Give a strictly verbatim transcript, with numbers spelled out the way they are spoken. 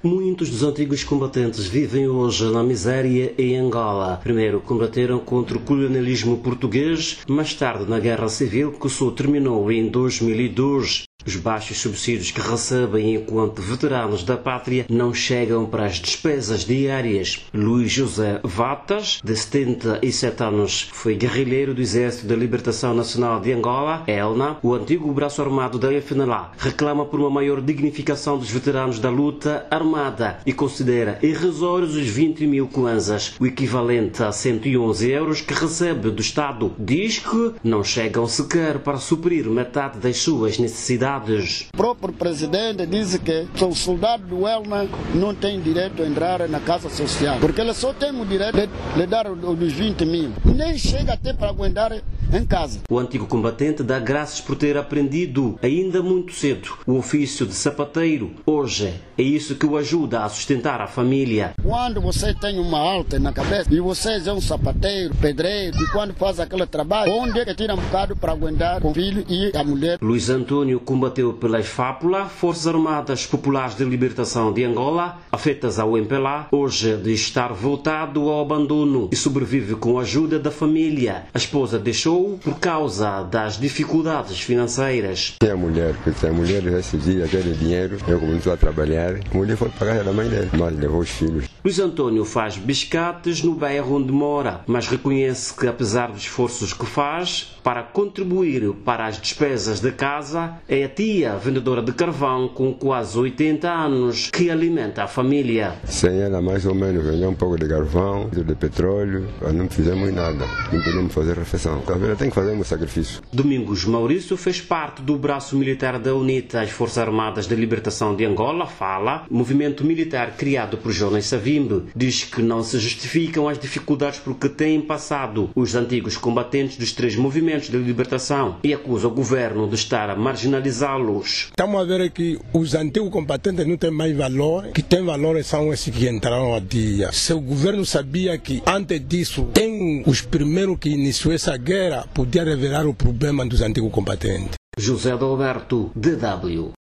Muitos dos antigos combatentes vivem hoje na miséria em Angola. Primeiro combateram contra o colonialismo português, mais tarde na Guerra Civil, que só terminou em dois mil e dois. Os baixos subsídios que recebem enquanto veteranos da pátria não chegam para as despesas diárias. Luís José Vatas, de setenta e sete anos, foi guerrilheiro do Exército da Libertação Nacional de Angola, E L N A, o antigo braço armado da F N L A. Reclama por uma maior dignificação dos veteranos da luta armada e considera irrisórios os vinte mil kwanzas, o equivalente a cento e onze euros que recebe do Estado. Diz que não chegam sequer para suprir metade das suas necessidades. O próprio presidente diz que o soldado do E L N A não tem direito a entrar na casa social, porque ele só tem o direito de lhe dar os vinte mil, nem chega até para aguentar em casa. O antigo combatente dá graças por ter aprendido, ainda muito cedo, o ofício de sapateiro. Hoje é isso que o ajuda a sustentar a família. Quando você tem uma alta na cabeça e você é um sapateiro, pedreiro, e quando faz aquele trabalho, onde é que tira um bocado para aguentar com o filho e a mulher? Luís Antônio combateu pelas FAPULA, Forças Armadas Populares de Libertação de Angola, afetas ao M P L A, hoje de estar voltado ao abandono e sobrevive com a ajuda da família. A esposa deixou por causa das dificuldades financeiras. Tem a mulher, porque a mulher recebia aquele dinheiro, eu começou a trabalhar, a mulher foi pagar da mãe dele, mas levou os filhos. Luís Antônio faz biscates no bairro onde mora, mas reconhece que apesar dos esforços que faz para contribuir para as despesas da casa, é a tia, vendedora de carvão com quase oitenta anos, que alimenta a família. Sem ela, mais ou menos, vendeu um pouco de carvão, de petróleo, não fizemos nada, não podemos fazer refeição. Ela tem que fazer um sacrifício. Domingos Maurício fez parte do braço militar da UNITA, as Forças Armadas de Libertação de Angola, FALA, movimento militar criado por Jonas Savimbi. Diz que não se justificam as dificuldades por que têm passado os antigos combatentes dos três movimentos de libertação e acusa o governo de estar a marginalizá-los. Estamos a ver que os antigos combatentes não têm mais valor, que tem valor são esses que entraram a dia. Se o governo sabia que antes disso tem os primeiros que iniciou essa guerra, podia revelar o problema dos antigos combatentes. José Alberto, D W.